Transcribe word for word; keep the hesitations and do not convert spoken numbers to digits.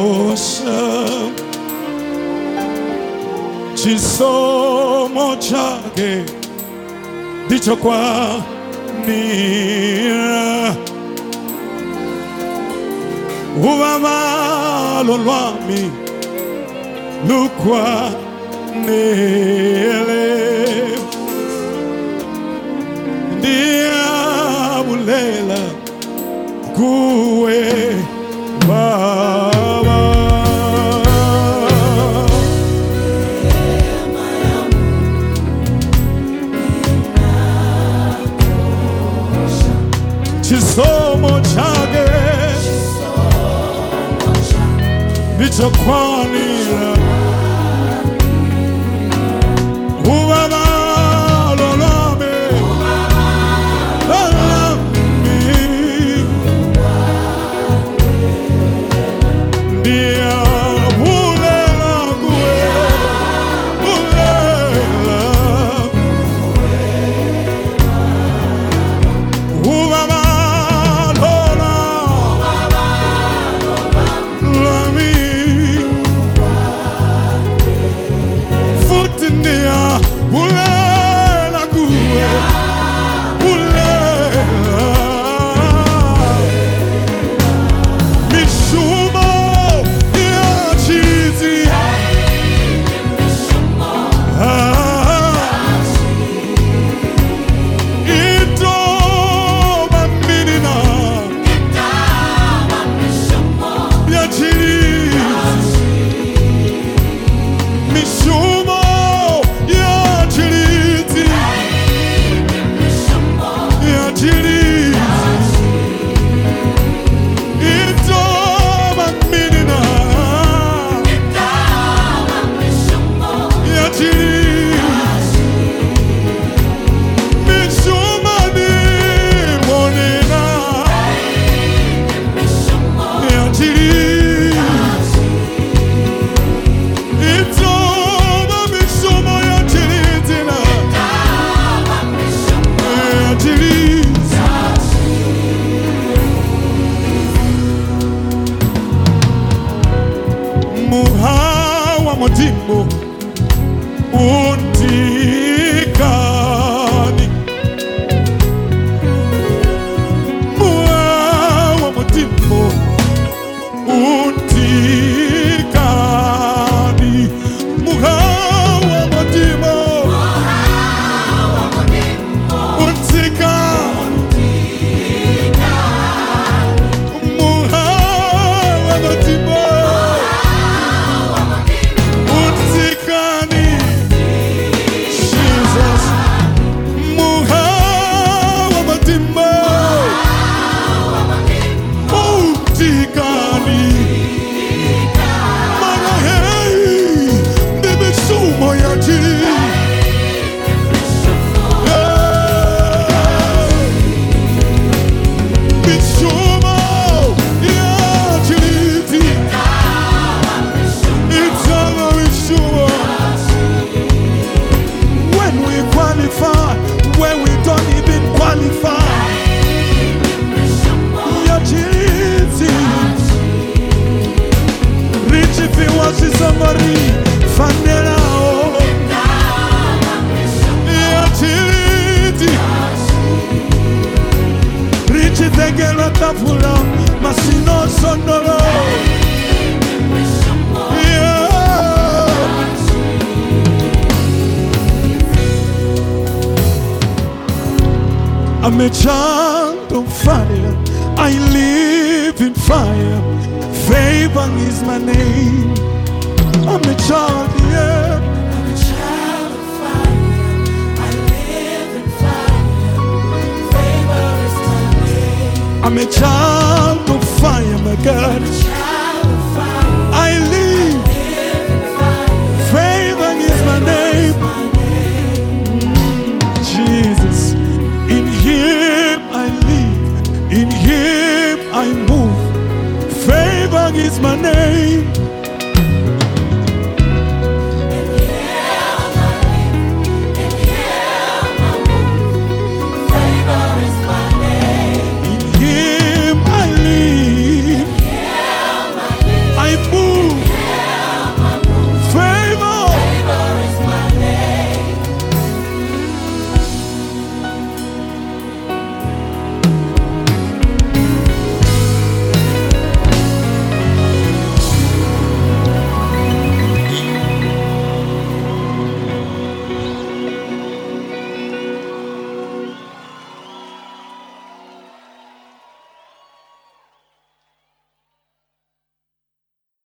chisomo chake ndicho kwanira ubabalo lwami lukwanele ndiyabulela kuwe Baba. Chisomo chake ndicho kwanira ubabalo lwami ndiyabulela kuwe bulela ubabalo lwami futhi ndiyabulela kuwe bulela mishumo muhawa motimbo untikani muhawa motimbo untikani muhawa motimbo untikani muhawa motimbo when we don't even qualify. Your chiliti rich if it was somebody Fandela. Your chiliti rich if they get a tafula Masino Sondolo. I'm a child of fire, I live in fire, favor is my name. I'm a child, yeah. I'm a child of fire, I live in fire, favor is my name. I'm a child of fire, my God. I'm a child of fire, I live, I live in fire, favor is my name. Jesus. In Him I live, in Him I move. Favor is my name.